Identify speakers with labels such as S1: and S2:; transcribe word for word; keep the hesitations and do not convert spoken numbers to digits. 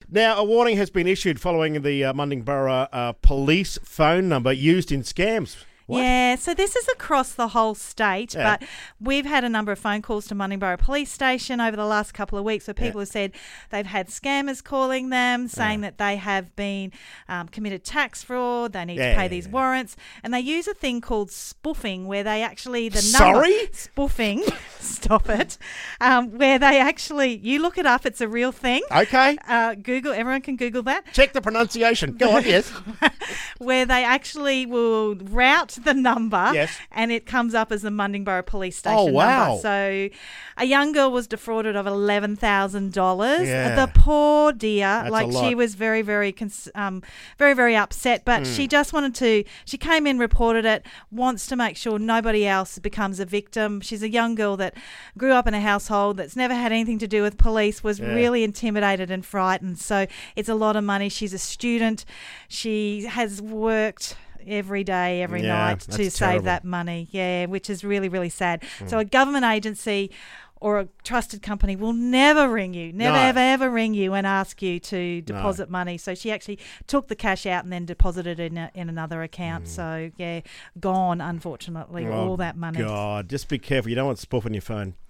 S1: Now, a warning has been issued following the uh, Mundingburra uh, police phone number used in scams. What?
S2: Yeah, so this is across the whole state,
S1: Yeah.
S2: but we've had a number of phone calls to Mundingburra Police Station over the last couple of weeks where people
S1: Yeah.
S2: have said they've had scammers calling them, saying
S1: Yeah.
S2: that they have been um, committed tax fraud, they need
S1: Yeah,
S2: to pay
S1: yeah,
S2: these
S1: yeah.
S2: warrants, and they use a thing called spoofing where they actually, the
S1: Sorry?
S2: number... Spoofing, stop it, um, where they actually, you look it up, it's a real thing.
S1: Okay.
S2: Uh, Google, everyone can Google that.
S1: Check the pronunciation. Go on, yes.
S2: Where they actually will route the number
S1: Yes.
S2: and it comes up as the Mundingburra Police Station
S1: Oh, wow.
S2: number. So a young girl was defrauded of eleven thousand dollars.
S1: Yeah.
S2: The poor dear,
S1: That's a
S2: like
S1: lot.
S2: she was very, very, cons- um, very, very upset, but
S1: Hmm.
S2: she just wanted to, she came in, reported it, wants to make sure nobody else becomes a victim. She's a young girl that grew up in a household that's never had anything to do with police, was
S1: Yeah.
S2: really intimidated and frightened. So it's a lot of money. She's a student. She has worked every day, every
S1: Yeah,
S2: night
S1: that's
S2: to save
S1: terrible.
S2: that money. Yeah, which is really, really sad. So a government agency or a trusted company will never ring you, never,
S1: No.
S2: ever, ever ring you and ask you to deposit money. So she actually took the cash out and then deposited it in, a, in another account. So, yeah, gone, unfortunately,
S1: Oh,
S2: all that money.
S1: God, just be careful. You don't want spoof on your phone.